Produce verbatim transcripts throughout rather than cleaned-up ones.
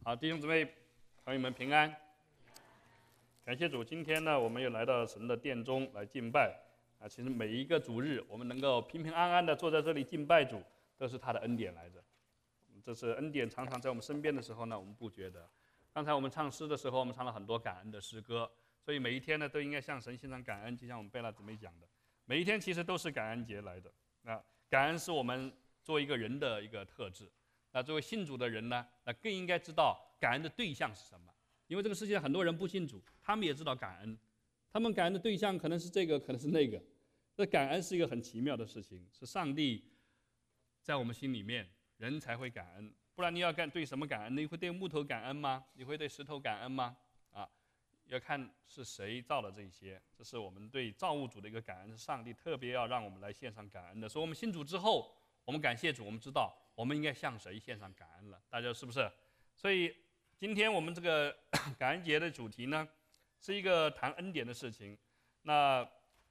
好，弟兄姊妹、朋友们平安。感谢主，今天呢，我们又来到神的殿中来敬拜啊。其实每一个主日，我们能够平平安安的坐在这里敬拜主，都是他的恩典来着。这是恩典常常在我们身边的时候呢，我们不觉得。刚才我们唱诗的时候，我们唱了很多感恩的诗歌，所以每一天呢，都应该向神献上感恩。就像我们贝拉姊妹讲的，每一天其实都是感恩节来的。那感恩是我们作为一个人的一个特质。那作为信主的人呢，那更应该知道感恩的对象是什么。因为这个世界上很多人不信主，他们也知道感恩，他们感恩的对象可能是这个，可能是那个。这感恩是一个很奇妙的事情，是上帝在我们心里面，人才会感恩。不然你要干对什么感恩？你会对木头感恩吗？你会对石头感恩吗？啊，要看是谁造的这些。这是我们对造物主的一个感恩，是上帝特别要让我们来献上感恩的。所以我们信主之后，我们感谢主，我们知道我们应该向谁献上感恩了，大家是不是？所以今天我们这个感恩节的主题呢，是一个谈恩典的事情。那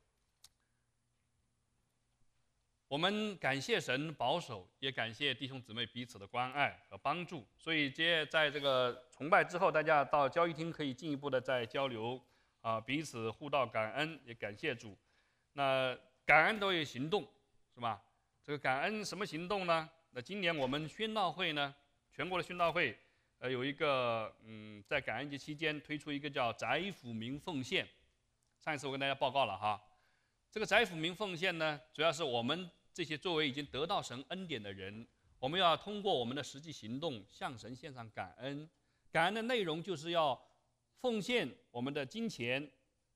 我们感谢神保守，也感谢弟兄姊妹彼此的关爱和帮助。所以接在这个崇拜之后，大家到交易厅可以进一步的再交流啊，彼此互道感恩，也感谢主。那感恩都有行动，是吧？这个感恩什么行动呢？那今年我们宣道会呢，全国的宣道会，呃，有一个嗯，在感恩节期间推出一个叫宅府民奉献。上一次我跟大家报告了哈，这个宅府民奉献呢，主要是我们这些作为已经得到神恩典的人，我们要通过我们的实际行动向神献上感恩。感恩的内容就是要奉献我们的金钱，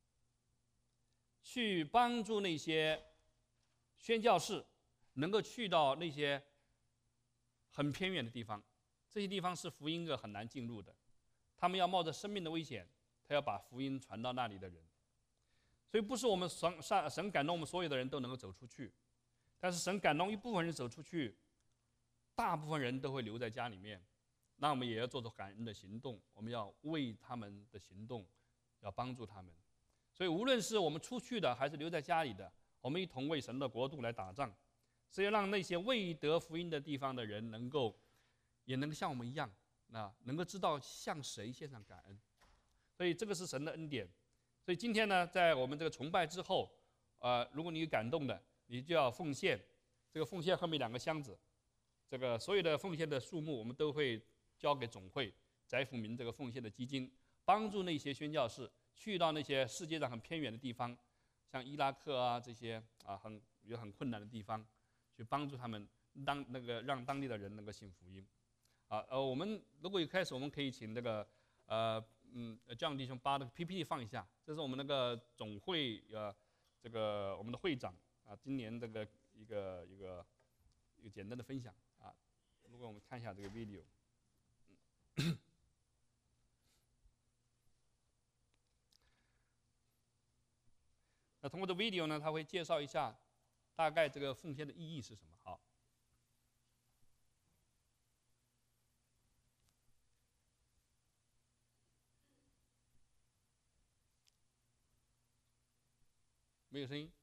去帮助那些宣教士能够去到那些很偏远的地方，这些地方是福音个很难进入的，他们要冒着生命的危险，他要把福音传到那里的人。所以不是我们神神感动我们所有的人都能够走出去，但是神感动一部分人走出去，大部分人都会留在家里面。那我们也要做出感恩的行动，我们要为他们的行动，要帮助他们。所以无论是我们出去的还是留在家里的，我们一同为神的国度来打仗，是要让那些未得福音的地方的人能够也能够像我们一样，那能够知道向谁献上感恩。所以这个是神的恩典。所以今天呢，在我们这个崇拜之后，呃，如果你有感动的，你就要奉献。这个奉献后面两个箱子，这个所有的奉献的数目，我们都会交给总会宅府民这个奉献的基金，帮助那些宣教士去到那些世界上很偏远的地方，像伊拉克啊这些啊很有很困难的地方，去帮助他们当那个让当地的人能够信福音。啊呃，我们如果一开始我们可以请那个呃嗯这样弟兄把那个 P P T 放一下，这是我们那个总会呃这个我们的会长啊今年这个一个一个一个简单的分享啊。如果我们看一下这个 video。那通过这 video 呢，他会介绍一下大概这个奉献的意义是什么。好，没有声音。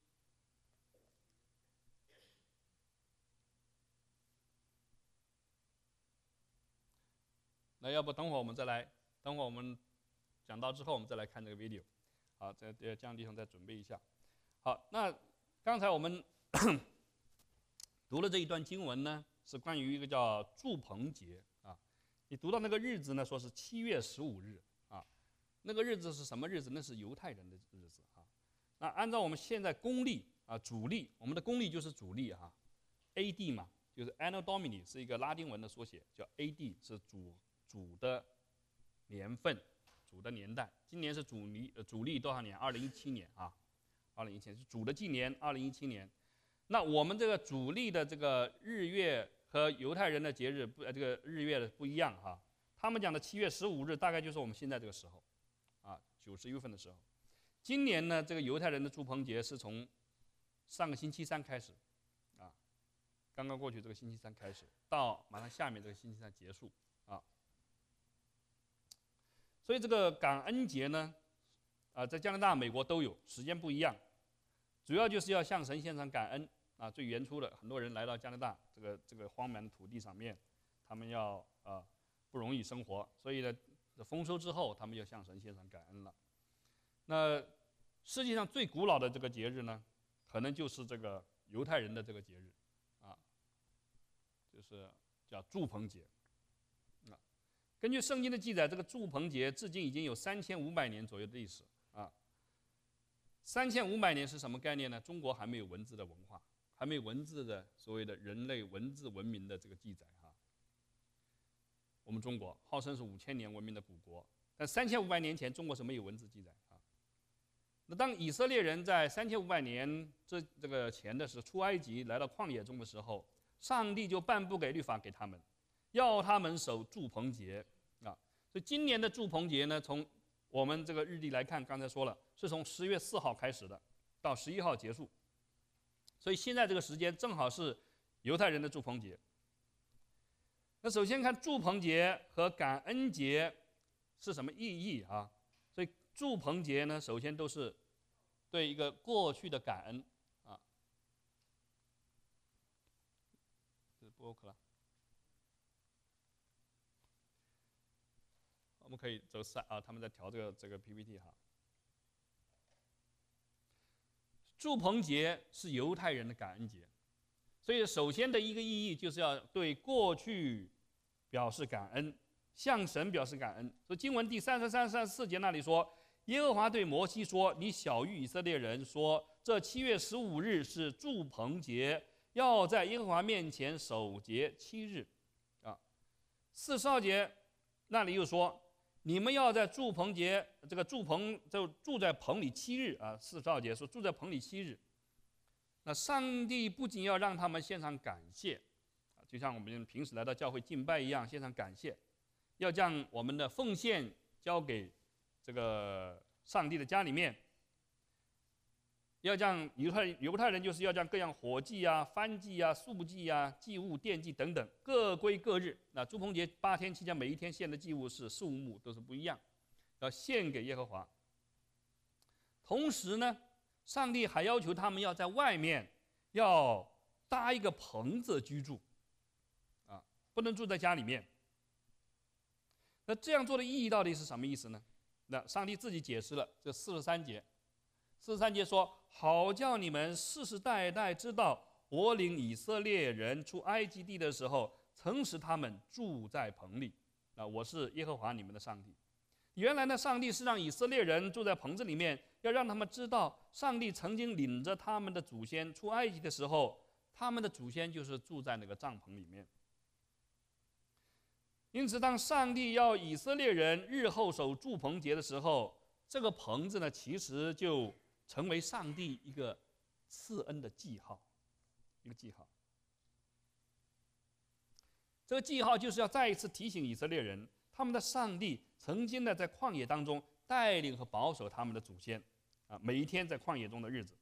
那要不等会儿我们再来，等会儿我们讲到之后，我们再来看这个 video。好，这这样弟兄再准备一下。好，那刚才我们读了这一段经文呢，是关于一个叫住棚节啊。你读到那个日子呢，说是七月十五日啊，那个日子是什么日子？那是犹太人的日子啊。那按照我们现在公历啊，主历，我们的公历就是主历哈 ，A D 嘛，就是 Anno Domini 是一个拉丁文的缩写，叫 A D 是主主的年份。主的年代，今年是主历呃主历多少年？二零一七年啊，二零一七年是主的纪年，二零一七年。那我们这个主历的这个日月和犹太人的节日不呃这个日月的不一样哈。他们讲的七月十五日大概就是我们现在这个时候，啊九十月份的时候。今年呢，这个犹太人的住棚节是从上个星期三开始，啊，刚刚过去这个星期三开始，到马上下面这个星期三结束啊。所以这个感恩节呢，啊，在加拿大、美国都有，时间不一样，主要就是要向神献上感恩啊。最原初的很多人来到加拿大这个这个荒蛮的土地上面，他们要啊不容易生活，所以呢，丰收之后，他们要向神献上感恩了。那世界上最古老的这个节日呢，可能就是这个犹太人的这个节日，啊，就是叫住棚节。啊，根据圣经的记载，这个住棚节至今已经有三千五百年左右的历史啊。三千五百年是什么概念呢？中国还没有文字的文化，还没有文字的所谓的人类文字文明的这个记载哈。我们中国号称是五千年文明的古国，但三千五百年前中国是没有文字记载啊。那当以色列人在三千五百年这这个前的是出埃及来到旷野中的时候，上帝就颁布给律法给他们，要他们守住棚节啊。所以今年的住棚节呢，从我们这个日历来看，刚才说了，是从十月四号开始的，到十一号结束。所以现在这个时间正好是犹太人的住棚节。那首先看住棚节和感恩节是什么意义啊？所以住棚节呢，首先都是对一个过去的感恩啊。这是不 OK 了。我们可以走三啊，他们在调这个这个 P P T 哈。住棚节是犹太人的感恩节，所以首先的一个意义就是要对过去表示感恩，向神表示感恩。所以经文第三十三、三十四节那里说，耶和华对摩西说：“你晓谕以色列人说，这七月十五日是住棚节，要在耶和华面前守节七日。”啊，四十二节那里又说，你们要在住棚节，这个住棚就住在棚里七日啊。四十二节说住在棚里七日。那上帝不仅要让他们献上感谢，啊，就像我们平时来到教会敬拜一样，献上感谢，要将我们的奉献交给这个上帝的家里面，要将犹太犹太人就是要将各样火祭啊、燔祭啊、素祭啊、祭物、奠祭等等各归各日。那住棚节八天期间，每一天献的祭物是数目都是不一样，要献给耶和华。同时呢，上帝还要求他们要在外面要搭一个棚子居住，啊，不能住在家里面。那这样做的意义到底是什么意思呢？那上帝自己解释了，这四十三节。四十三节说：“好叫你们世世代代知道，我领以色列人出埃及地的时候，曾使他们住在棚里。啊，我是耶和华你们的上帝。”原来呢，上帝是让以色列人住在棚子里面，要让他们知道，上帝曾经领着他们的祖先出埃及的时候，他们的祖先就是住在那个帐篷里面。因此，当上帝要以色列人日后守住棚节的时候，这个棚子呢，其实就成为上帝一个赐恩的记号，一个记号。这个记号就是要再一次提醒以色列人，他们的上帝曾经呢在旷野当中带领和保守他们的祖先，啊，每一天在旷野中的日子。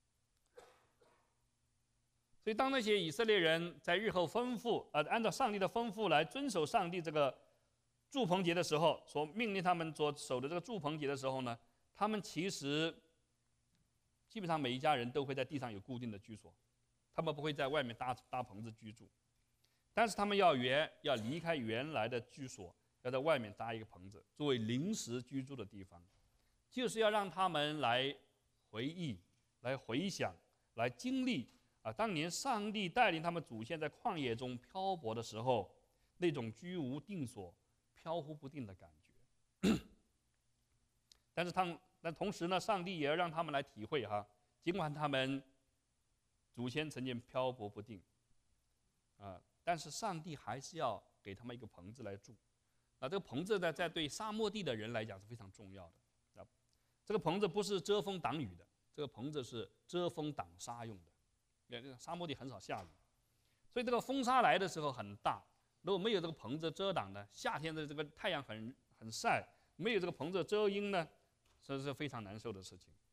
所以，当那些以色列人在日后吩咐，呃，按照上帝的吩咐来遵守上帝这个住棚节的时候，所命令他们所守的这个住棚节的时候呢，他们其实基本上每一家人都会在地上有固定的居所，他们不会在外面搭搭棚子居住，但是他们要原要离开原来的居所，要在外面搭一个棚子，作为临时居住的地方，就是要让他们来回忆、来回想、来经历啊，当年上帝带领他们祖先在旷野中漂泊的时候，那种居无定所、飘忽不定的感觉。但是他们，但同时呢，上帝也要让他们来体会哈，尽管他们祖先曾经漂泊不定，啊，但是上帝还是要给他们一个棚子来住。那这个棚子呢，在对沙漠地的人来讲是非常重要的。啊，这个棚子不是遮风挡雨的，这个棚子是遮风挡沙用的。沙漠地很少下雨，所以这个风沙来的时候很大。如果没有这个棚子遮挡呢，夏天的这个太阳很很晒，没有这个棚子遮阴呢，这是非常难受的事情。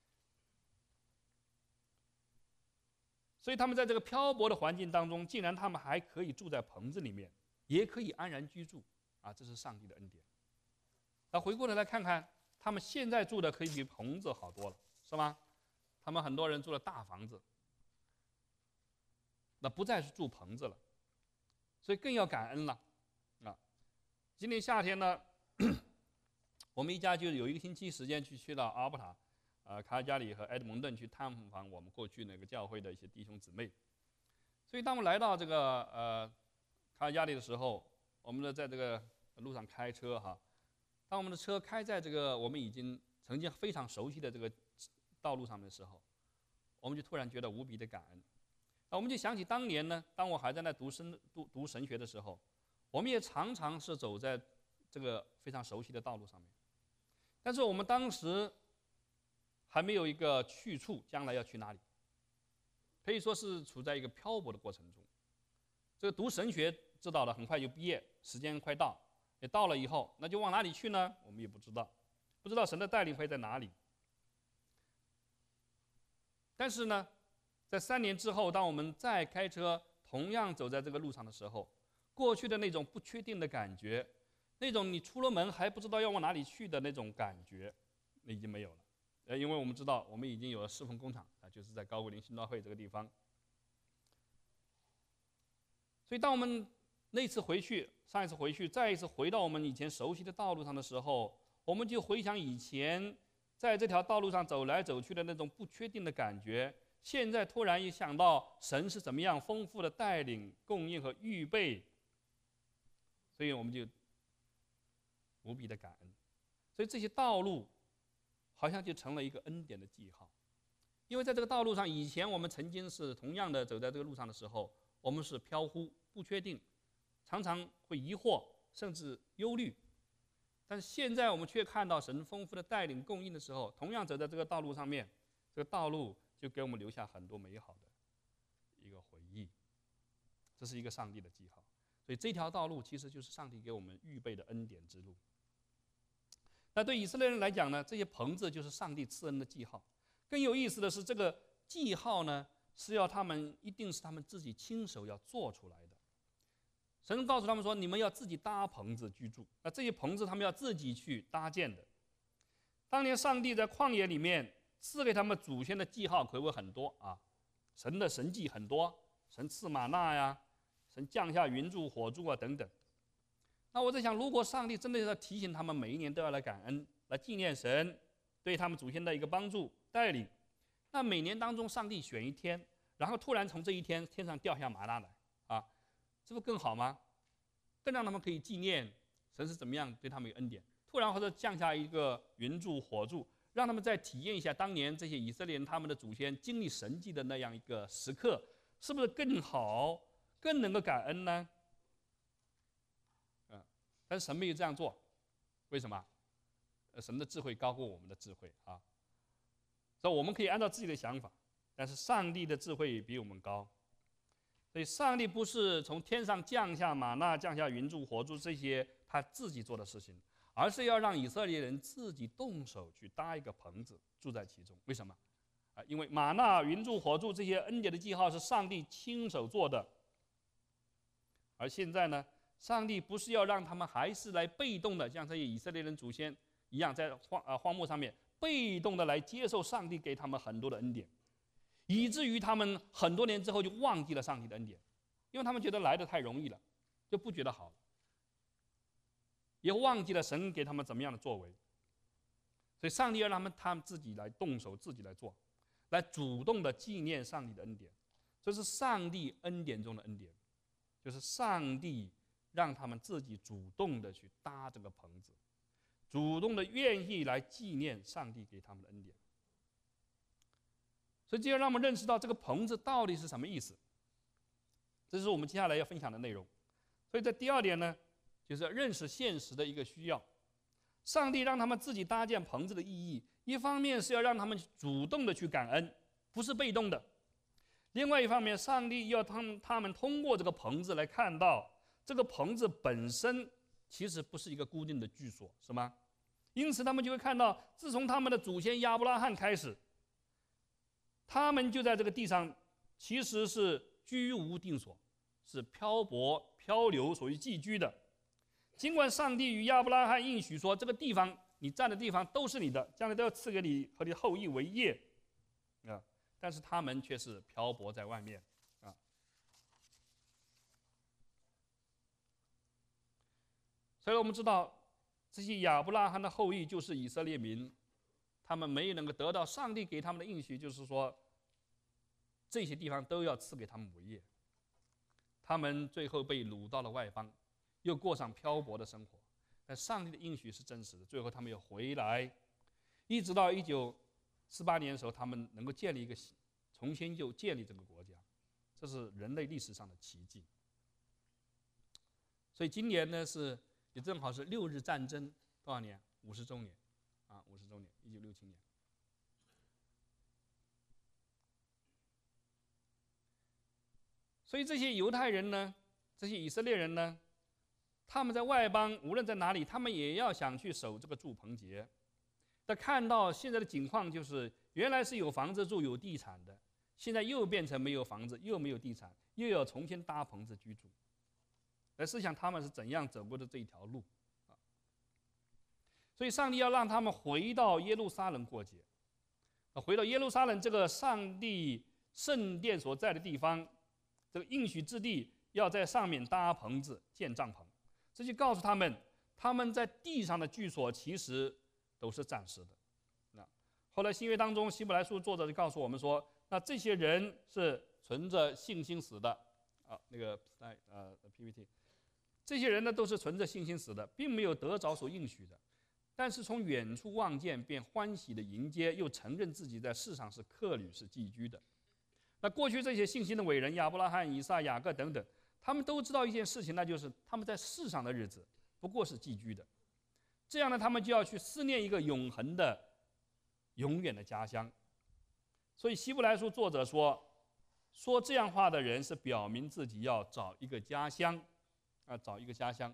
所以他们在这个漂泊的环境当中，竟然他们还可以住在棚子里面，也可以安然居住啊，这是上帝的恩典。那回过头来看看，他们现在住的可以比棚子好多了，是吗？他们很多人住了大房子。那不再是住棚子了，所以更要感恩了，啊！ 今年夏天呢，我们一家就有一个星期时间去去到阿尔伯塔，呃，卡尔加里和埃德蒙顿去探访我们过去那个教会的一些弟兄姊妹。所以当我们来到这个呃卡尔加里的时候，我们呢在这个路上开车哈，当我们的车开在这个我们已经曾经非常熟悉的这个道路上面的时候，我们就突然觉得无比的感恩。那我们就想起当年呢，当我还在那读神读读神学的时候，我们也常常是走在这个非常熟悉的道路上面，但是我们当时还没有一个去处，将来要去哪里，可以说是处在一个漂泊的过程中。这个读神学知道了，很快就毕业，时间快到，也到了以后，那就往哪里去呢？我们也不知道，不知道神的带领会在哪里。但是呢，在三年之后，当我们再开车，同样走在这个路上的时候，过去的那种不确定的感觉，那种你出了门还不知道要往哪里去的那种感觉，已经没有了。呃，因为我们知道，我们已经有了侍奉工厂啊，就是在高桂林新道会这个地方。所以，当我们那次回去，上一次回去，再一次回到我们以前熟悉的道路上的时候，我们就回想以前在这条道路上走来走去的那种不确定的感觉。现在突然一想到神是怎么样丰富的带领、供应和预备，所以我们就无比的感恩。所以这些道路好像就成了一个恩典的记号，因为在这个道路上，以前我们曾经是同样的走在这个路上的时候，我们是飘忽不确定，常常会疑惑甚至忧虑。但是现在我们却看到神丰富的带领供应的时候，同样走在这个道路上面，这个道路就给我们留下很多美好的一个回忆。这是一个上帝的记号，所以这条道路其实就是上帝给我们预备的恩典之路。那对以色列人来讲呢，这些棚子就是上帝赐恩的记号。更有意思的是，这个记号呢是要他们一定是他们自己亲手要做出来的。神告诉他们说，你们要自己搭棚子居住，那这些棚子他们要自己去搭建的。当年上帝在旷野里面赐给他们祖先的记号可谓很多啊，神的神迹很多，神赐玛纳呀，神降下云柱火柱啊等等。那我在想，如果上帝真的要提醒他们每一年都要来感恩，来纪念神对他们祖先的一个帮助带领，那每年当中上帝选一天，然后突然从这一天天上掉下玛纳来啊，这不更好吗？更让他们可以纪念神是怎么样对他们有恩典。突然或者降下一个云柱火柱，让他们再体验一下当年这些以色列人他们的祖先经历神迹的那样一个时刻，是不是更好，更能够感恩呢？嗯，但是神没有这样做，为什么？神的智慧高过我们的智慧啊，所以我们可以按照自己的想法，但是上帝的智慧比我们高。所以上帝不是从天上降下玛纳、降下云柱火柱这些他自己做的事情，而是要让以色列人自己动手去搭一个棚子住在其中。为什么？啊，因为玛纳、云柱火柱这些恩典的记号是上帝亲手做的。而现在呢，上帝不是要让他们还是来被动的，像这些以色列人祖先一样，在荒啊荒漠上面被动的来接受上帝给他们很多的恩典，以至于他们很多年之后就忘记了上帝的恩典，因为他们觉得来得太容易了，就不觉得好了，也忘记了神给他们怎么样的作为。所以上帝要让他们他们自己来动手，自己来做，来主动的纪念上帝的恩典。这是上帝恩典中的恩典，就是上帝让他们自己主动的去搭这个棚子，主动的愿意来纪念上帝给他们的恩典。所以这要让我们认识到这个棚子到底是什么意思，这是我们接下来要分享的内容。所以在第二点呢，就是认识现实的一个需要。上帝让他们自己搭建棚子的意义，一方面是要让他们主动的去感恩，不是被动的；另外一方面，上帝要他们他们通过这个棚子来看到，这个棚子本身其实不是一个固定的居所，是吗？因此他们就会看到，自从他们的祖先亚伯拉罕开始，他们就在这个地上其实是居无定所，是漂泊漂流，属于寄居的。尽管上帝与亚伯拉罕应许说，这个地方你占的地方都是你的，将来都要赐给你和你后裔为业啊，但是他们却是漂泊在外面啊。所所以我们知道，这些亚伯拉罕的后裔就是以色列民，他们没有能够得到上帝给他们的应许，就是说这些地方都要赐给他们为业。他们最后被掳到了外邦，又过上漂泊的生活。但上帝的应许是真实的，最后他们又回来，一直到一九四八年的时候，他们能够建立一个重新又建立这个国家，这是人类历史上的奇迹。所以今年呢是也正好是六日战争多少年？五十周年，啊，五十周年，一九六七年。所以这些犹太人呢，这些以色列人呢，他们在外邦无论在哪里，他们也要想去守这个住棚节。但看到现在的情况，就是原来是有房子住、有地产的，现在又变成没有房子，又没有地产，又要重新搭棚子居住。来试想他们是怎样走过的这一条路啊？所以上帝要让他们回到耶路撒冷过节，回到耶路撒冷这个上帝圣殿所在的地方。这个应许之地要在上面搭棚子建帐篷，这就告诉他们，他们在地上的居所其实都是暂时的。那后来新约当中，希伯来书作者就告诉我们说，那这些人是存着信心死的啊，那个呃 P P T， 这些人呢都是存着信心死的，并没有得着所应许的，但是从远处望见，便欢喜的迎接，又承认自己在世上是客旅，是寄居的。那过去这些信心的伟人，亚伯拉罕、以撒、雅各等等，他们都知道一件事情，那就是他们在世上的日子不过是寄居的。这样呢，他们就要去思念一个永恒的、永远的家乡。所以希伯来书作者说，说这样话的人是表明自己要找一个家乡，啊，找一个家乡。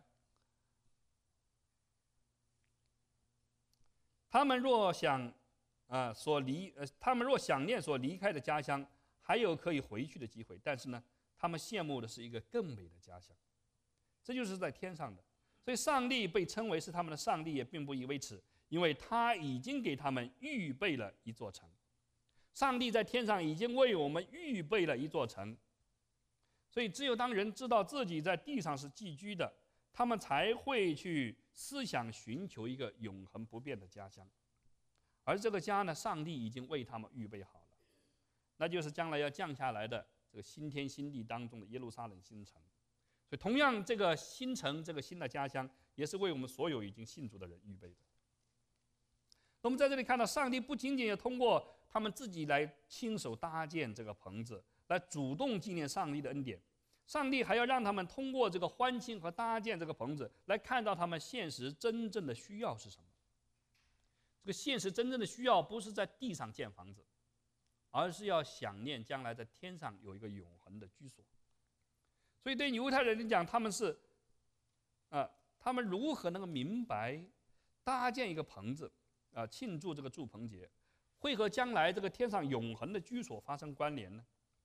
他们若想，啊，所离，呃，他们若想念所离开的家乡。还有可以回去的机会，但是呢，他们羡慕的是一个更美的家乡，这就是在天上的。所以上帝被称为是他们的上帝，也并不以为耻，因为他已经给他们预备了一座城。上帝在天上已经为我们预备了一座城，所以只有当人知道自己在地上是寄居的，他们才会去思想寻求一个永恒不变的家乡。而这个家呢，上帝已经为他们预备好了。那就是将来要降下来的这个新天新地当中的耶路撒冷新城。所以同样这个新城，这个新的家乡，也是为我们所有已经信主的人预备的。那我们在这里看到，上帝不仅仅要通过他们自己来亲手搭建这个棚子，来主动纪念上帝的恩典，上帝还要让他们通过这个欢庆和搭建这个棚子，来看到他们现实真正的需要是什么。这个现实真正的需要不是在地上建房子，而是要想念将来在天上有一个永恒的居所。所以对犹太人来讲，他们是，啊、呃，他们如何能够明白搭建一个棚子，啊、呃，庆祝这个住棚节，会和将来这个天上永恒的居所发生关联呢？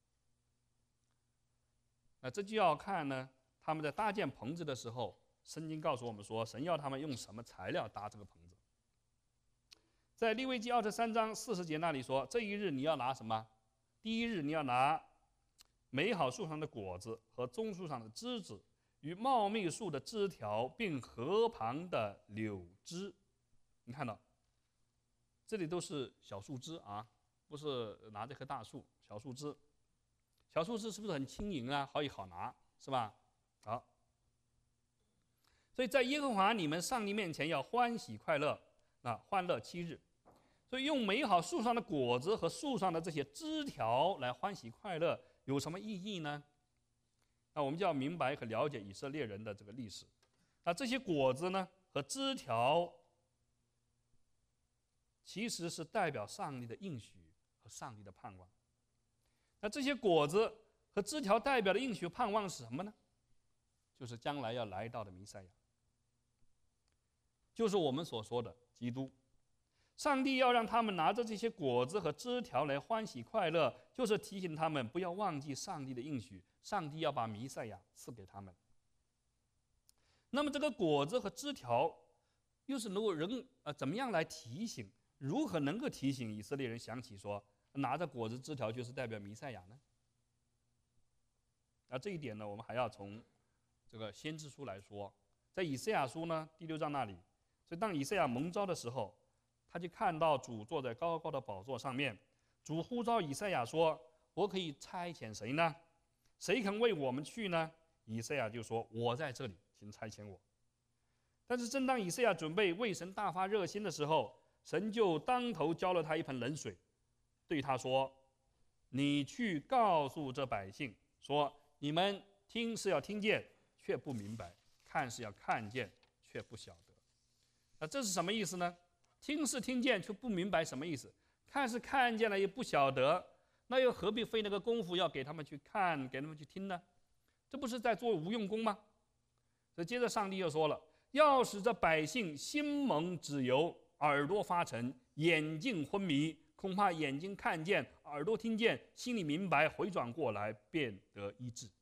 那这就要看呢，他们在搭建棚子的时候，圣经告诉我们说，神要他们用什么材料搭这个棚子。在利未记二十三章四十节那里说，这一日你要拿什么？第一日你要拿美好树上的果子和棕树上的枝子，与茂密树的枝条，并河旁的柳枝。你看到，这里都是小树枝啊，不是拿这棵大树，小树枝。小树枝是不是很轻盈啊？好以好拿，是吧？好。所以在耶和华你们上帝面前要欢喜快乐，啊，欢乐七日。所以用美好树上的果子和树上的这些枝条来欢喜快乐，有什么意义呢？那我们就要明白和了解以色列人的这个历史。那这些果子呢和枝条，其实是代表上帝的应许和上帝的盼望。那这些果子和枝条代表的应许盼望是什么呢？就是将来要来到的弥赛亚，就是我们所说的基督。上帝要让他们拿着这些果子和枝条来欢喜快乐，就是提醒他们不要忘记上帝的应许，上帝要把弥赛亚赐给他们。那么这个果子和枝条又是能够人呃怎么样来提醒，如何能够提醒以色列人想起说拿着果子枝条就是代表弥赛亚呢？那这一点呢，我们还要从这个先知书来说。 在以赛亚书呢第六章那里，所以当以赛亚蒙召的时候，他就看到主坐在高高的宝座上面，主呼召以赛亚说：“我可以差遣谁呢？谁肯为我们去呢？”以赛亚就说：“我在这里，请差遣我。”但是正当以赛亚准备为神大发热心的时候，神就当头浇了他一盆冷水，对他说：“你去告诉这百姓说，你们听是要听见，却不明白；看是要看见，却不晓得。”那这是什么意思呢？听是听见，却不明白什么意思；看是看见了，也不晓得。那又何必费那个功夫要给他们去看，给他们去听呢？这不是在做无用功吗？所以接着上帝又说了：“要使这百姓心蒙脂油，耳朵发沉，眼睛昏迷，恐怕眼睛看见，耳朵听见，心里明白，回转过来，便得医治。”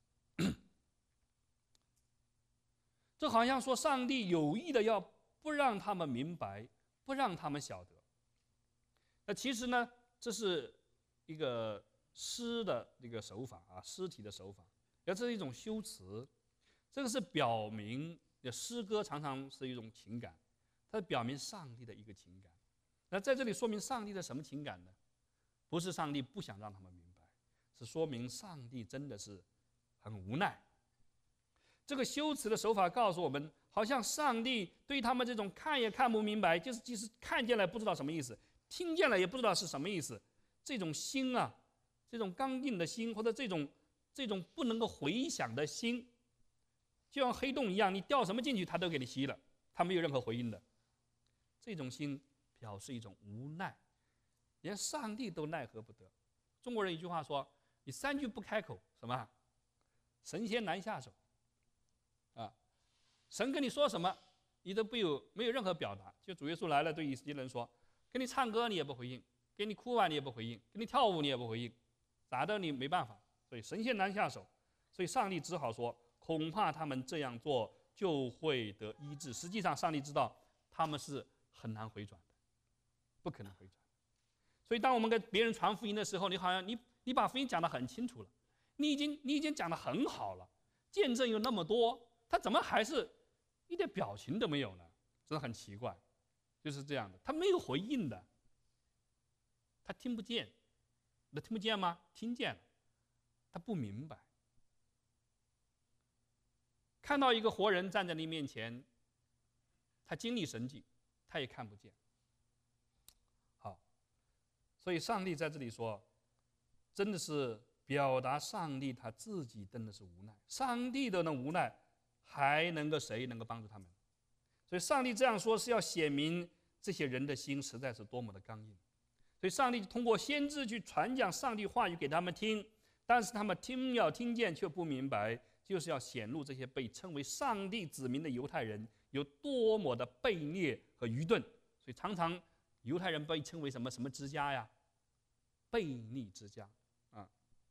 这好像说上帝有意的要不让他们明白，不让他们晓得。那其实呢，这是一个诗的一个手法啊，诗体的手法，而这是一种修辞。这个是表明诗歌常常是一种情感，它表明上帝的一个情感。那在这里说明上帝的什么情感呢？不是上帝不想让他们明白，是说明上帝真的是很无奈。这个修辞的手法告诉我们，好像上帝对他们这种看也看不明白，就是即使看见了不知道什么意思，听见了也不知道是什么意思，这种心啊，这种刚硬的心，或者这种这种不能够回想的心，就像黑洞一样，你掉什么进去，它都给你吸了，它没有任何回应的。这种心表示一种无奈，连上帝都奈何不得。中国人一句话说：“你三句不开口，什么？神仙难下手。”啊，神跟你说什么，你都没有没有任何表达。就主耶稣来了，对以色列人说：“给你唱歌你也不回应，给你哭啊你也不回应，给你跳舞你也不回应，咋的你没办法。”所以神仙难下手，所以上帝只好说：“恐怕他们这样做就会得医治。”实际上，上帝知道他们是很难回转的，不可能回转。所以，当我们跟别人传福音的时候，你好像你你把福音讲得很清楚了，你已经你已经讲得很好了，见证有那么多，他怎么还是一点表情都没有呢？真的很奇怪，就是这样的，他没有回应的，他听不见，他听不见吗？听见了，他不明白。看到一个活人站在你面前，他经历神迹，他也看不见。好，所以上帝在这里说，真的是表达上帝他自己真的是无奈，上帝都能无奈，还能够谁能够帮助他们？所以上帝这样说是要显明这些人的心实在是多么的刚硬。所以上帝通过先知去传讲上帝话语给他们听，但是他们听要听见却不明白，就是要显露这些被称为上帝子民的犹太人有多么的悖逆和愚钝。所以常常犹太人被称为什么什么之家呀？悖逆之家啊。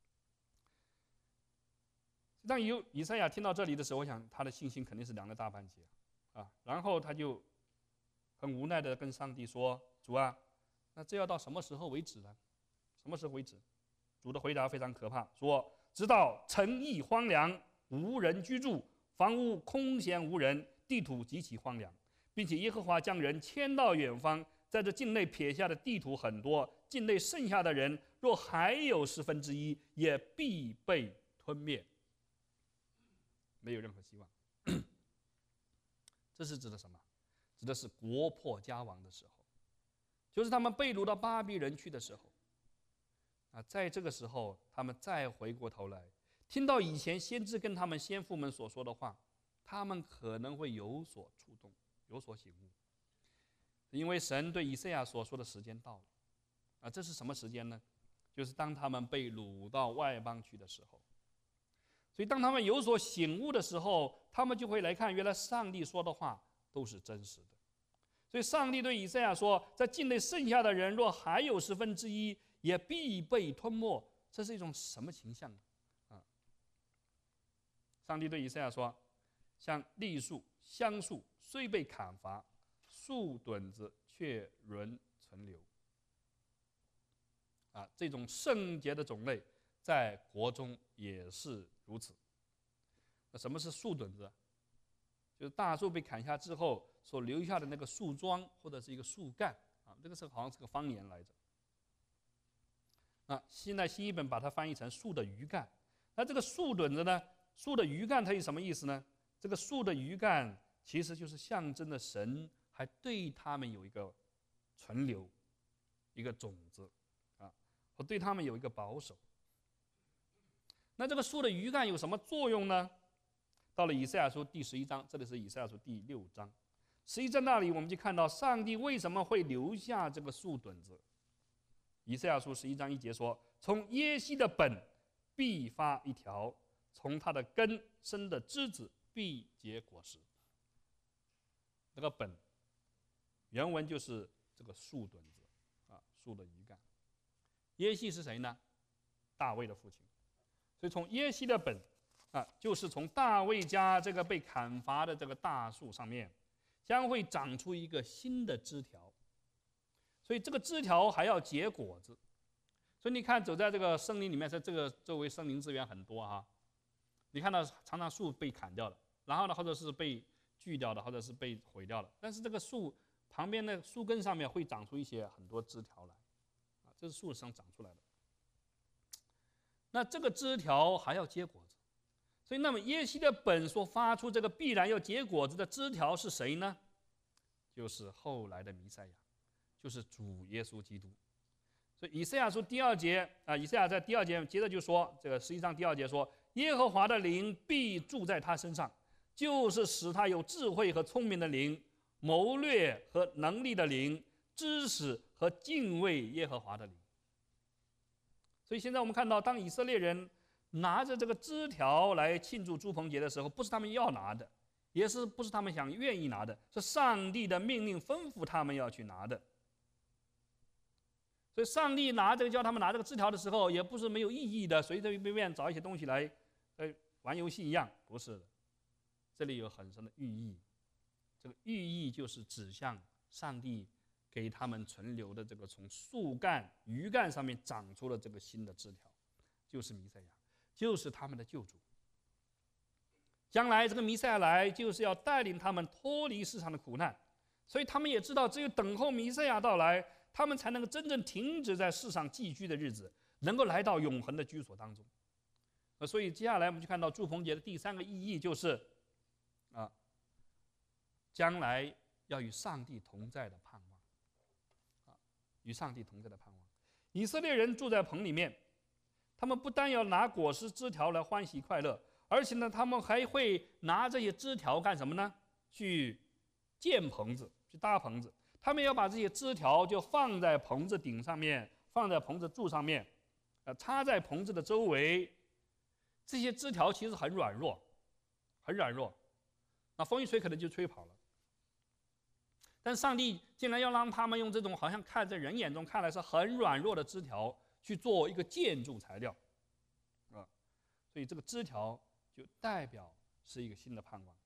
当以以赛亚听到这里的时候，我想他的信心肯定是凉了大半截啊。然后他就很无奈的跟上帝说：“主啊，那这要到什么时候为止呢？什么时候为止？”主的回答非常可怕，说：“直到城邑荒凉，无人居住，房屋空闲无人，地土极其荒凉，并且耶和华将人迁到远方，在这境内撇下的地土很多，境内剩下的人若还有十分之一，也必被吞灭，没有任何希望。”这是指的什么？指的是国破家亡的时候，就是他们被掳到巴比伦去的时候。啊，在这个时候，他们再回过头来，听到以前先知跟他们先父们所说的话，他们可能会有所触动，有所醒悟。因为神对以赛亚所说的时间到了。啊，这是什么时间呢？就是当他们被掳到外邦去的时候。所以当他们有所醒悟的时候，他们就会来看，原来上帝说的话都是真实的。所以上帝对以赛亚说，在境内剩下的人若还有十分之一，也必被吞没。这是一种什么形象呢？啊，上帝对以赛亚说，像栗树、香树虽被砍伐，树墩子却仍存留。啊，这种圣洁的种类在国中也是如此。那什么是树墩子？ 就是大树被砍下之后所留下的那个树桩或者是一个树干啊，这个是好像是个方言来着。啊，现在新译本把它翻译成树的余干。那这个树墩子呢？树的余干它有什么意思呢？这个树的余干其实就是象征的神还对他们有一个存留，一个种子啊，和对他们有一个保守。那这个树的余干有什么作用呢？到了以赛亚书第十一章，这里是以赛亚书第六章，十一章那里我们就看到上帝为什么会留下这个树墩子。以赛亚书十一章一节说：“从耶西的本必发一条，从他的根生的枝子必结果实。”这个本原文就是这个树墩子啊，树的余干。耶西是谁呢？大卫的父亲。所以从耶西的本啊，就是从大卫家这个被砍伐的这个大树上面，将会长出一个新的枝条。所以这个枝条还要结果子。所以你看，走在这个森林里面，在这个周围森林资源很多哈。你看到常常树被砍掉了，然后呢，或者是被锯掉的，或者是被毁掉了。但是这个树旁边的树根上面会长出一些很多枝条来，啊，这是树上长出来的。那这个枝条还要结果子，所以那么耶西的本所发出这个必然要结果子的枝条是谁呢？就是后来的弥赛亚，就是主耶稣基督。所以以赛亚书第二节啊，以赛亚在第二节接着就说，这个十一章第二节说，耶和华的灵必住在他身上，就是使他有智慧和聪明的灵，谋略和能力的灵，知识和敬畏耶和华的灵。所以现在我们看到，当以色列人拿着这个枝条来庆祝住棚节的时候，不是他们要拿的，也是不是他们想愿意拿的，是上帝的命令吩咐他们要去拿的。所以上帝拿这个叫他们拿这个枝条的时候，也不是没有意义的，随随便便找一些东西来，呃，玩游戏一样，不是的。这里有很深的寓意，这个寓意就是指向上帝给他们存留的这个从树干、余干上面长出了这个新的枝条，就是弥赛亚，就是他们的救主。将来这个弥赛亚来，就是要带领他们脱离世上的苦难，所以他们也知道，只有等候弥赛亚到来，他们才能够真正停止在世上寄居的日子，能够来到永恒的居所当中。所以接下来我们就看到住棚节的第三个意义，就是啊，将来要与上帝同在的盼望，啊，与上帝同在的盼望。以色列人住在棚里面，他们不但要拿果实枝条来欢喜快乐，而且呢，他们还会拿这些枝条干什么呢？去建棚子，去搭棚子。他们要把这些枝条就放在棚子顶上面，放在棚子柱上面，呃，插在棚子的周围。这些枝条其实很软弱，很软弱，那风一吹可能就吹跑了。但上帝竟然要让他们用这种好像看在人眼中看来是很软弱的枝条去做一个建筑材料，啊，所以这个枝条就代表是一个新的盼望。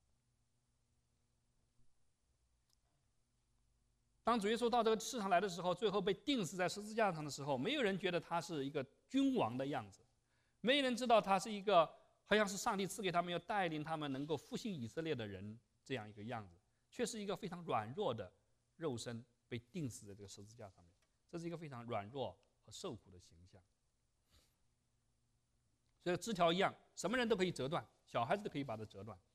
当主耶稣到这个世上来的时候，最后被钉死在十字架上的时候，没有人觉得他是一个君王的样子，没有人知道他是一个好像是上帝赐给他们要带领他们能够复兴以色列的人这样一个样子，却是一个非常软弱的肉身被钉死在这个十字架上面，这是一个非常软弱和受苦的形象。所以枝条一样，什么人都可以折断，小孩子都可以把它折断。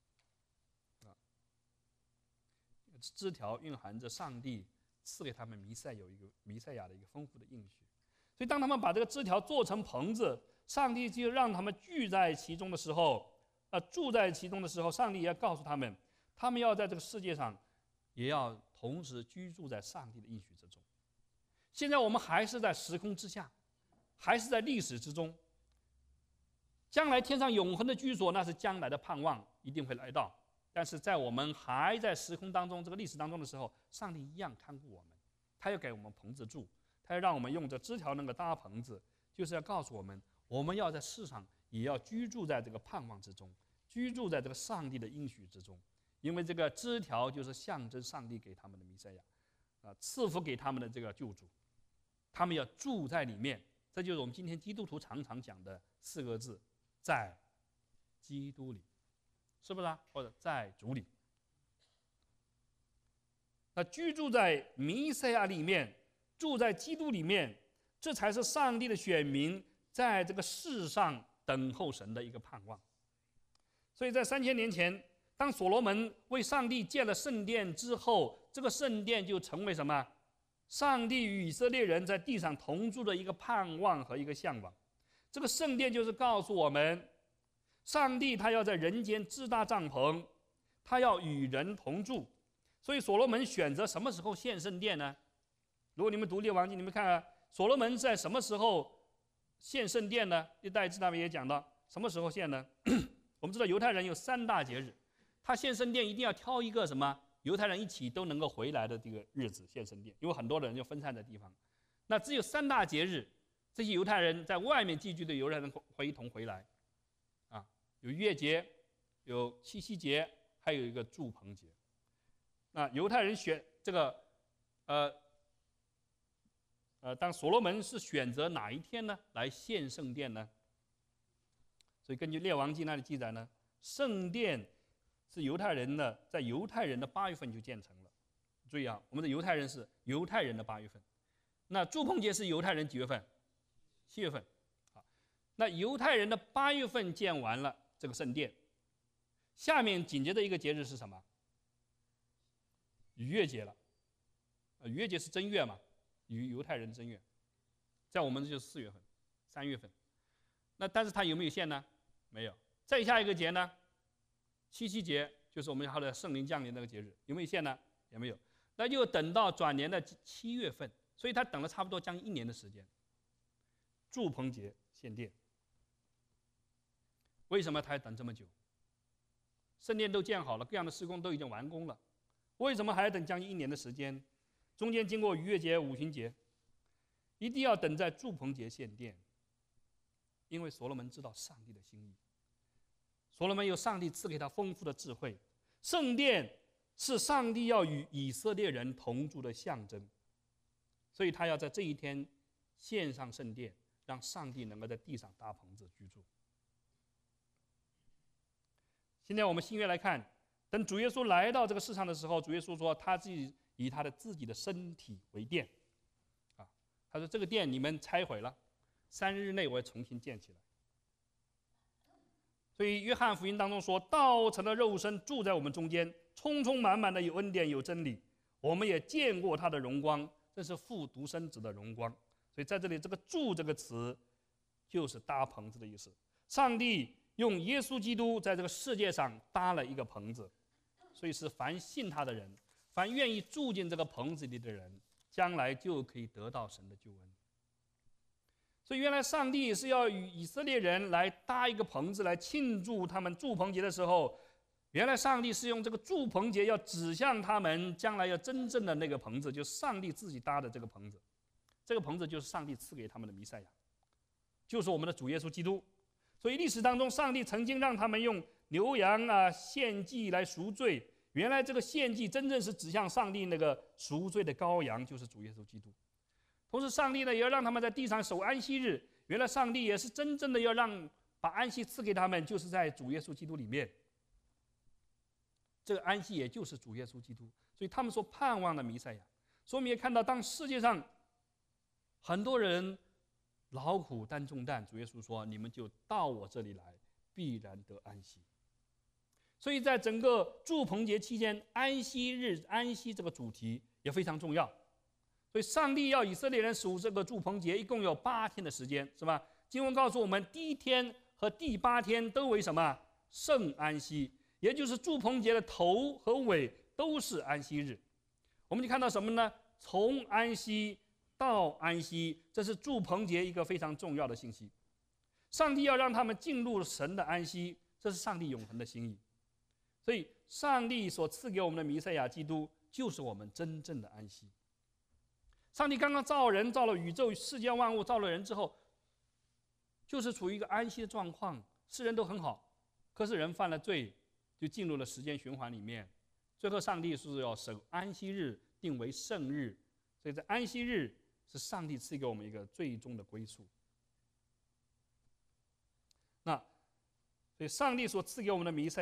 枝条蕴含着上帝赐给他们弥赛有一个弥赛亚的一个丰富的应许，所以当他们把这个枝条做成棚子，上帝就让他们聚在其中的时候，呃，住在其中的时候，上帝也要告诉他们，他们要在这个世界上，也要同时居住在上帝的应许之中。现在我们还是在时空之下，还是在历史之中，将来天上永恒的居所，那是将来的盼望，一定会来到。但是在我们还在时空当中，这个历史当中的时候，上帝一样看顾我们，他要给我们棚子住，他要让我们用这枝条能够搭棚子，就是要告诉我们，我们要在世上也要居住在这个盼望之中，居住在这个上帝的应许之中，因为这个枝条就是象征上帝给他们的弥赛亚，啊，赐福给他们的这个救主，他们要住在里面，这就是我们今天基督徒常常讲的四个字，在基督里。 是不是啊？或者在主里。那居住在弥赛亚里面，住在基督里面，这才是上帝的选民在这个世上等候神的一个盼望。所以在三千年前，当所罗门为上帝建了圣殿之后，这个圣殿就成为什么？上帝与以色列人在地上同住的一个盼望和一个向往。这个圣殿就是告诉我们，上帝他要在人间支搭帐篷，他要与人同住。所以所罗门选择什么时候建圣殿呢？如果你们读列王记，你们看看所罗门在什么时候建圣殿呢？历代志他们也讲到什么时候建呢？我们知道犹太人有三大节日，他建圣殿一定要挑一个什么犹太人一起都能够回来的这个日子建圣殿，因为很多人就分散在地方。那只有三大节日，这些犹太人在外面寄居的犹太人会一同回来，啊，有逾越节，有七夕节，还有一个住棚节。那犹太人选这个，呃，呃，当所罗门是选择哪一天呢来献圣殿呢？所以根据列王记那里记载呢，圣殿是犹太人的，在犹太人的八月份就建成了。注意啊，我们的犹太人是犹太人的八月份。那住棚节是犹太人几月份？七月份。好，那犹太人的八月份建完了这个圣殿，下面紧接着一个节日是什么？逾越节了。逾越节是正月嘛，犹犹太人正月，在我们这就是四月份、三月份。那但是他有没有献呢？没有。再下一个节呢？七夕节就是我们后来圣灵降临那个节日，有没有献呢？也没有。那就等到转年的七月份，所以他等了差不多将近一年的时间。住棚节献殿，为什么他要等这么久？圣殿都建好了，各样的施工都已经完工了，为什么还要等将近一年的时间？中间经过逾越节、五旬节，一定要等在住棚节献殿，因为所罗门知道上帝的心意。所罗门有上帝赐给他丰富的智慧，圣殿是上帝要与以色列人同住的象征，所以他要在这一天献上圣殿，让上帝能够在地上搭棚子居住。现在我们新约来看，等主耶稣来到这个世上的时候，主耶稣说他自己以他的自己的身体为殿，啊，他说这个殿你们拆毁了，三日内我会重新建起来。所以约翰福音当中说，道成了肉身住在我们中间，充充满满的有恩典有真理，我们也见过他的荣光，这是父独生子的荣光。所以在这里这个住这个词就是搭棚子的意思。上帝用耶稣基督在这个世界上搭了一个棚子，所以是凡信他的人，凡愿意住进这个棚子里的人，将来就可以得到神的救恩。所以原来上帝是要与以色列人来搭一个棚子来庆祝他们住棚节的时候，原来上帝是用这个住棚节要指向他们将来要真正的那个棚子，就是上帝自己搭的这个棚子。这个棚子就是上帝赐给他们的弥赛亚，就是我们的主耶稣基督。所以历史当中，上帝曾经让他们用牛羊啊献祭来赎罪，原来这个献祭真正是指向上帝那个赎罪的羔羊，就是主耶稣基督。同时上帝呢也要让他们在地上守安息日，原来上帝也是真正的要让把安息赐给他们，就是在主耶稣基督里面。这个安息也就是主耶稣基督，所以他们所盼望的弥赛亚。所以我们也看到，当世界上很多人劳苦担重担，主耶稣说你们就到我这里来，必然得安息。所以在整个住棚节期间，安息日安息这个主题也非常重要。所以上帝要以色列人守这个住棚节，一共有八天的时间，是吧？经文告诉我们，第一天和第八天都为什么？圣安息，也就是住棚节的头和尾都是安息日。我们就看到什么呢？从安息到安息，这是住棚节一个非常重要的信息。上帝要让他们进入神的安息，这是上帝永恒的心意。所以上帝所赐给我们的弥赛亚基督，就是我们真正的安息。上帝刚刚造人，造了宇宙世间万物，造了人之后，就是处于一个安息的状况，世人都很好，可是人犯了罪，就进入了时间循环里面。最后上帝是要守安息日，定为圣日，所以在安息日是上帝赐给我们一个最终的归宿。那所以上帝所赐给我们的弥赛亚，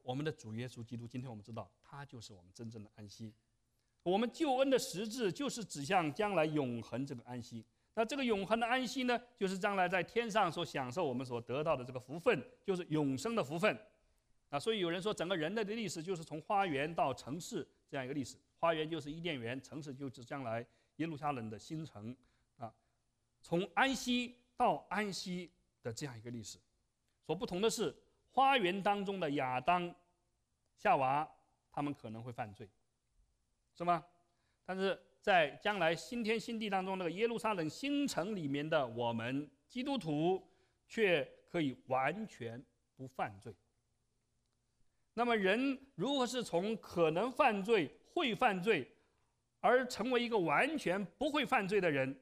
我们的主耶稣基督，今天我们知道他就是我们真正的安息。我们救恩的实质就是指向将来永恒这个安息。那这个永恒的安息呢，就是将来在天上所享受我们所得到的这个福分，就是永生的福分。啊，所以有人说，整个人类的历史就是从花园到城市这样一个历史。花园就是伊甸园，城市就是将来耶路撒冷的新城。啊，从安息到安息的这样一个历史。所不同的是，花园当中的亚当、夏娃，他们可能会犯罪，是吗？但是在将来新天新地当中，那个耶路撒冷新城里面的我们基督徒，却可以完全不犯罪。那么人如何是从可能犯罪、会犯罪，而成为一个完全不会犯罪的人？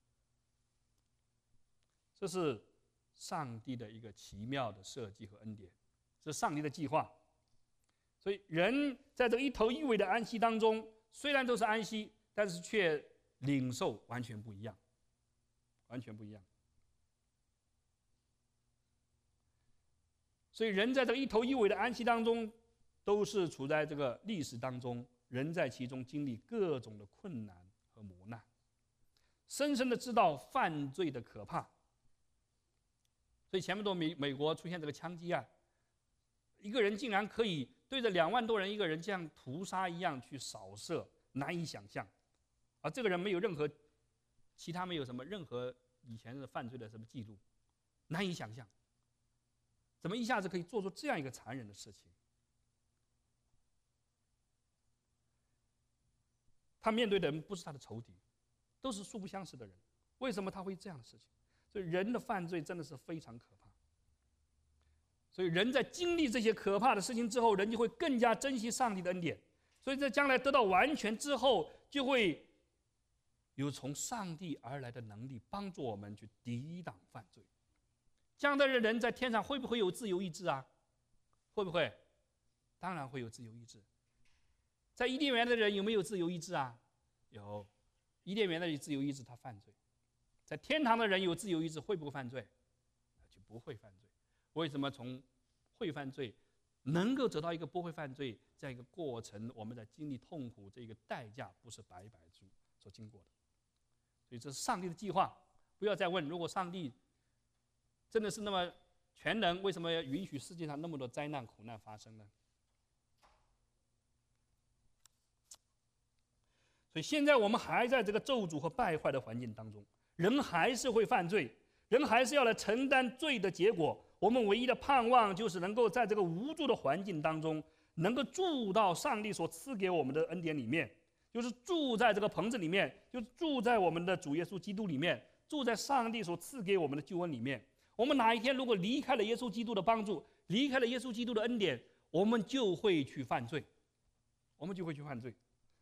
这是上帝的一个奇妙的设计和恩典，是上帝的计划。所以人在这个一头一尾的安息当中，虽然都是安息，但是却领受完全不一样，完全不一样。所以人在这个一头一尾的安息当中，都是处在这个历史当中，人在其中经历各种的困难和磨难，深深的知道犯罪的可怕。所以前面都美美国出现这个枪击案，一个人竟然可以对着两万多人一个人这样屠杀一样去扫射，难以想象。而这个人没有任何其他没有什么任何以前的犯罪的什么记录，难以想象，怎么一下子可以做出这样一个残忍的事情？他面对的人不是他的仇敌，都是素不相识的人，为什么他会这样的事情？所以人的犯罪真的是非常可怕。所以人在经历这些可怕的事情之后，人就会更加珍惜上帝的恩典。所以在将来得到完全之后，就会有从上帝而来的能力，帮助我们去抵挡犯罪。这样的人在天上会不会有自由意志啊？会不会？当然会有自由意志。在伊甸园的人有没有自由意志啊？有。伊甸园的自由意志他犯罪。在天堂的人有自由意志，会不会犯罪？就不会犯罪。为什么从会犯罪能够得到一个不会犯罪这样一个过程？我们在经历痛苦这个代价不是白白所经过的。所以这是上帝的计划。不要再问，如果上帝真的是那么全能，为什么要允许世界上那么多灾难苦难发生呢？所以现在我们还在这个咒诅和败坏的环境当中，人还是会犯罪，人还是要来承担罪的结果。我们唯一的盼望就是能够在这个无助的环境当中，能够住到上帝所赐给我们的恩典里面，就是住在这个棚子里面，就是住在我们的主耶稣基督里面，住在上帝所赐给我们的救恩里面。我们哪一天如果离开了耶稣基督的帮助，离开了耶稣基督的恩典，我们就会去犯罪，我们就会去犯罪。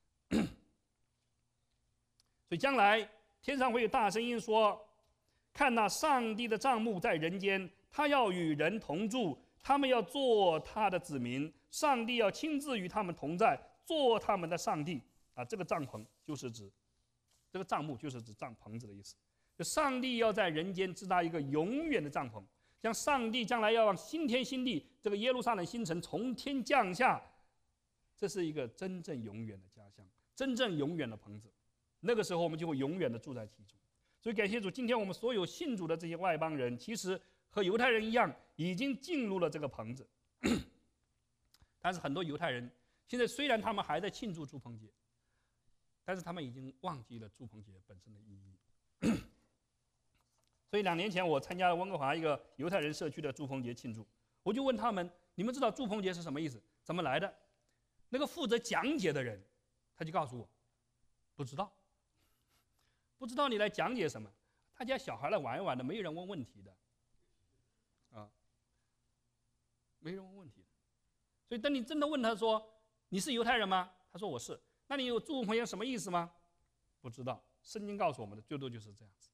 所以将来天上会有大声音说：“看那上帝的帐幕在人间，他要与人同住，他们要做他的子民，上帝要亲自与他们同在，做他们的上帝。”啊，这个帐篷就是指这个帐幕，就是指帐篷子的意思。就上帝要在人间支搭一个永远的帐篷，像上帝将来要让新天新地这个耶路撒冷新城从天降下，这是一个真正永远的家乡，真正永远的棚子。那个时候我们就会永远的住在其中。所以感谢主，今天我们所有信主的这些外邦人，其实和犹太人一样，已经进入了这个棚子。但是很多犹太人现在虽然他们还在庆祝住棚节，但是他们已经忘记了住棚节本身的意义。所以两年前我参加了温哥华一个犹太人社区的住棚节庆祝，我就问他们：“你们知道住棚节是什么意思？怎么来的？”那个负责讲解的人他就告诉我：“不知道。”不知道你来讲解什么？大家小孩来玩一玩的，没有人问问题的，啊，没人问问题的。所以等你真的问他说：“你是犹太人吗？”他说：“我是。”那你有住棚节什么意思吗？不知道。圣经告诉我们的最多就是这样子，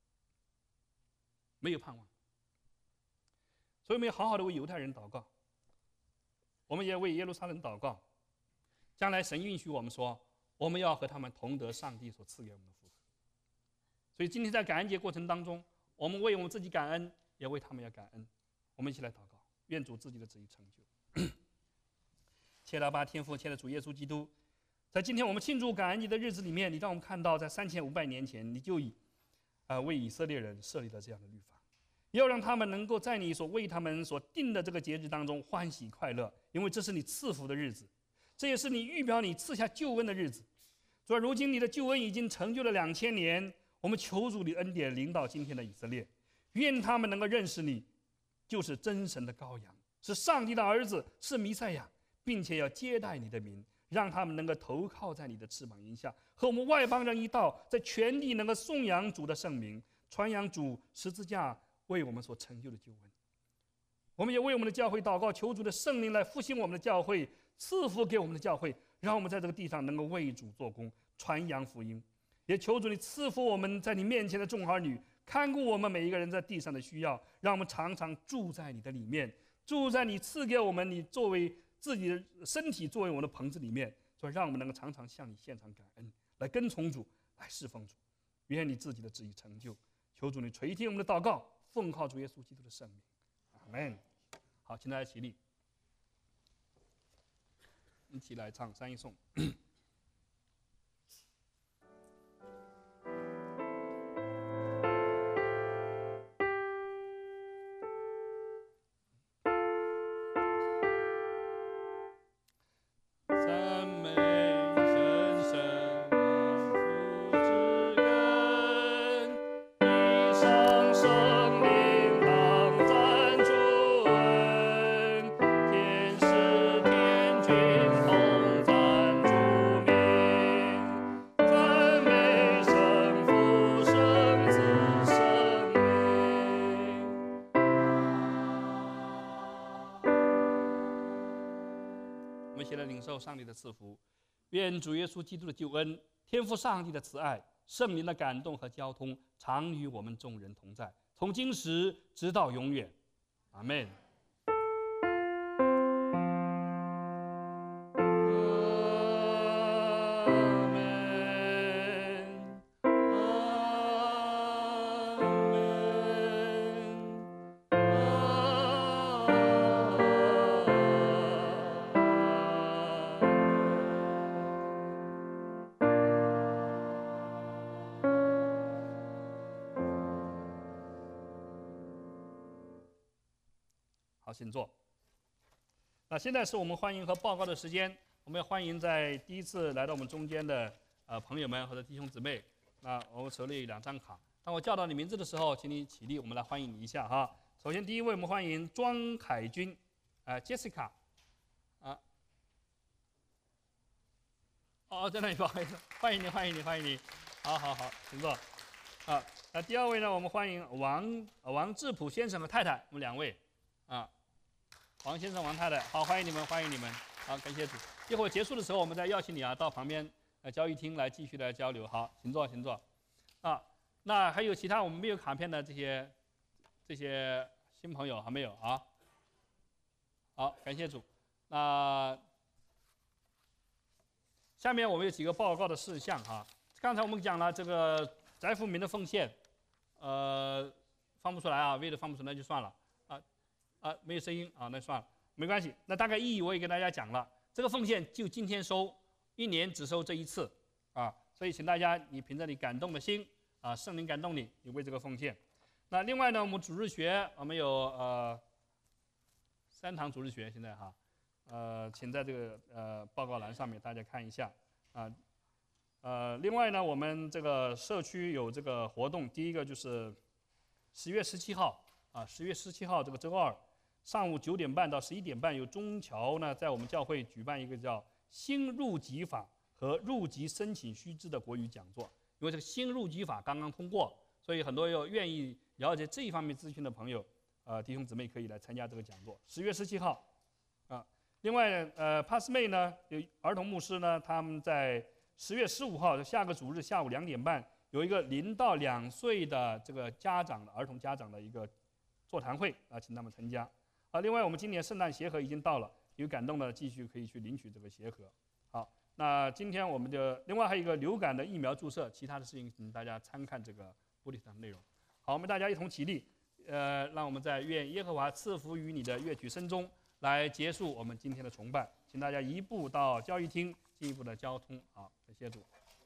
没有盼望。所以我们要好好的为犹太人祷告，我们也为耶路撒冷祷告。将来神允许我们说，我们要和他们同得上帝所赐给我们的福。所以今天在感恩节过程当中，我们为我们自己感恩，也为他们要感恩。我们一起来祷告，愿主自己的旨意成就。 谢拉巴天父，亲爱的主耶稣基督，在今天我们庆祝感恩节的日子里面，你让我们看到，在三千五百年前，你就以啊、呃、为以色列人设立了这样的律法，要让他们能够在你所为他们所定的这个节日当中欢喜快乐，因为这是你赐福的日子，这也是你预表你赐下救恩的日子。主啊，如今你的救恩已经成就了两千年，我们求主你恩典临到今天的以色列，愿他们能够认识你就是真神的羔羊，是上帝的儿子，是弥赛亚，并且要接待你的名，让他们能够投靠在你的翅膀荫下，和我们外邦人一道，在全地能够颂扬主的圣名，传扬主十字架为我们所成就的救恩。我们也为我们的教会祷告，求主的圣灵来复兴我们的教会，赐福给我们的教会，让我们在这个地上能够为主做工，传扬福音。也求主你赐福我们在你面前的众儿女，看顾我们每一个人在地上的需要，让我们常常住在你的里面，住在你赐给我们你作为自己的身体作为我们的棚子里面，所以让我们能够常常向你献上感恩，来跟从主，来侍奉主。愿你自己的旨意成就。求主你垂听我们的祷告，奉靠主耶稣基督的圣名，阿门。好，请大家起立，一起来唱三一颂。上帝的赐福，愿主耶稣基督的救恩、天父上帝的慈爱、圣灵的感动和交通，常与我们众人同在，从今时直到永远，阿们。请坐。那现在是我们欢迎和报告的时间，我们要欢迎在第一次来到我们中间的呃朋友们或者弟兄姊妹。那我们手里有两张卡，当我叫到你名字的时候，请你起立，我们来欢迎你一下哈。首先第一位，我们欢迎庄凯军，呃 ，Jessica， 啊，哦，在那里，不好意思，欢迎你，欢迎你，欢迎你，好好好，请坐。啊，那第二位呢，我们欢迎王王志普先生和太太，我们两位，啊。王先生、王太太，好，欢迎你们，欢迎你们，好，感谢主。一会儿结束的时候，我们再邀请你啊，到旁边呃交易厅来继续来交流。好，请坐，请坐。啊，那还有其他我们没有卡片的这些这些新朋友还没有啊？好，感谢主。那下面我们有几个报告的事项哈。刚才我们讲了这个翟福民的奉献，呃，放不出来啊，为了放不出来就算了。啊，没有声音啊，那算了，没关系。那大概意义我也给大家讲了，这个奉献就今天收，一年只收这一次啊，所以请大家你凭着你感动的心啊，圣灵感动你，你为这个奉献。那另外呢，我们主日学我们有呃三堂主日学，现在哈，呃，请在这个呃报告栏上面大家看一下啊。呃，另外呢，我们这个社区有这个活动，第一个就是十月十七号啊，十月十七号这个周二。上午九点半到十一点半，有中侨呢在我们教会举办一个叫新入籍法和入籍申请须知的国语讲座。因为这个新入籍法刚刚通过，所以很多有愿意了解这一方面资讯的朋友，呃，弟兄姊妹可以来参加这个讲座。十月十七号，啊，另外呃 ，P A S M A 呢有儿童牧师呢，他们在十月十五号下个主日下午两点半有一个零到两岁的这个家长的儿童家长的一个座谈会啊，请他们参加。啊，另外我们今年圣诞鞋盒已经到了，有感动的继续可以去领取这个鞋盒。好，那今天我们的另外还有一个流感的疫苗注射，其他的事情请大家参看这个玻璃上的内容。好，我们大家一同起立，呃，让我们在愿耶和华赐福于你的乐曲声中， 来结束我们今天的崇拜，请大家移步到教育厅进一步的交通。好，谢谢主。